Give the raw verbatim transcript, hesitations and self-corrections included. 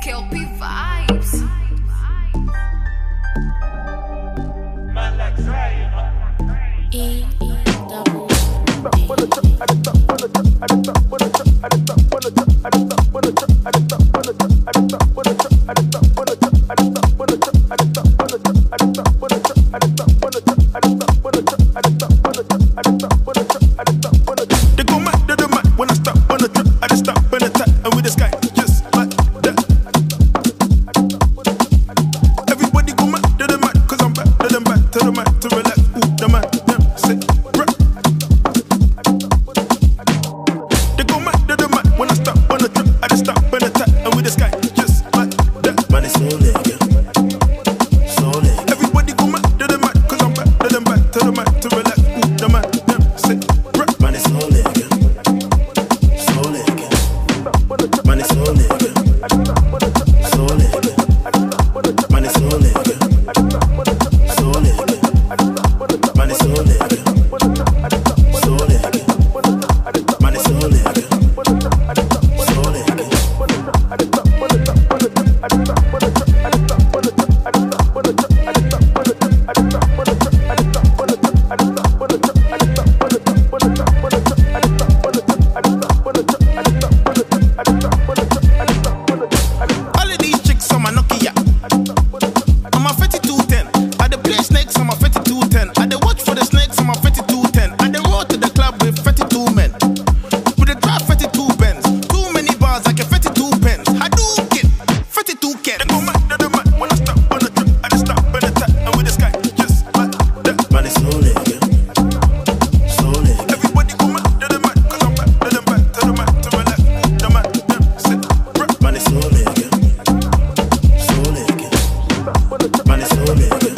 Kelpie vibes. E double They go mad, they go mad when I stop on the trip. I just stop and attack, and with the sky just like that. Everybody go mad, they go mad, cause I'm back, they them back to the mat to relax. Ooh, the man, them say, bruh. They go mad, they go mad when I stop on the trip. I just stop and attack, and with the sky just like that. Man, it's so nigga, so nigga. Everybody go mad, they them mad, cause I'm back, they them back to the mat to relax. Ooh, the man, them say, bruh. Man, it's so nigga, so nigga. Man, it's so nigga, so nigga. Man, it's so nigga, so nigga. Man, it's so nigga, so nigga. Man, it's so nigga, so All of these chicks on my Nokia. I'm a fifty-two ten. I dey play snakes on my fifty-two ten. I dey watch for the snakes on my fifty-two ten. I dey roll to the club with fifty-two men. We dey drive fifty-two Benz. Too many bars like a fifty-two pens. I do get fifty-two Ken. They go mad, they go mad when I stop on the trip. I just stop and attack, and with the sky just like that. Man, it's so nigga, so nigga. Everybody go mad, they go mad, cause I'm back, they them back to the mat to relax. Ooh, the man, them say, bruh. Man, it's so nigga, so nigga. Man, it's so nigga,